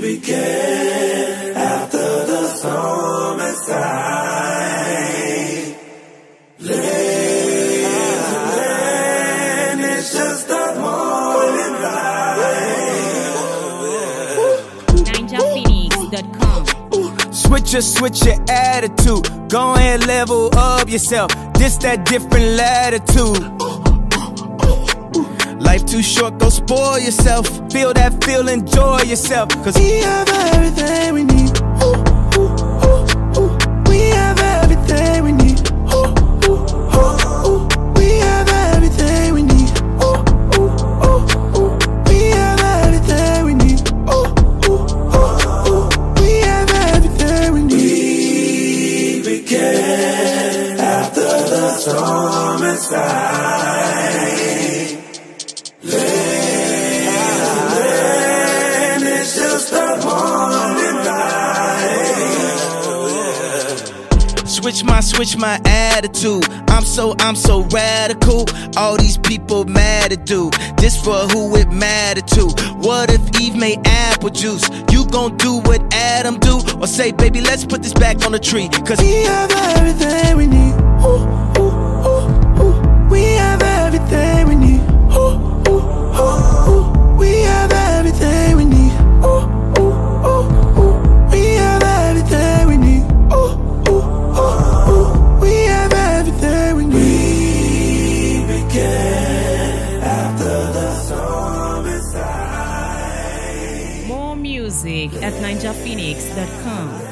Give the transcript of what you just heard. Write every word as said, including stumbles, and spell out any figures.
began after the storm inside. Land is just a morning light. ninja phoenix dot com. Switch your, switch your attitude. Go ahead, level up yourself. This that different latitude. Life too short, go spoil yourself. Feel that feel, enjoy yourself. Cause we have everything we need. Ooh, ooh, ooh, ooh. We have everything we need. Ooh, ooh, ooh, ooh. We have everything we need. Ooh, ooh, ooh, ooh. We have everything we need. Ooh, ooh, ooh, ooh. We have everything we need. We began after the storm inside. Land is just a morning light. Switch my, switch my attitude. I'm so, I'm so radical. All these people mad at do. This for who it matter to. What if Eve made apple juice? You gon' do what Adam do? Or say, baby, let's put this back on the tree. Cause we have everything we need. Ooh, ooh, ooh, ooh. We have everything we need. Ooh, ooh, ooh, ooh. We have everything we need. Ooh, ooh, ooh, ooh. We have everything we need. Ooh, ooh, ooh, ooh. We have everything we need. We began after the storm inside. More music at ninja phoenix dot com.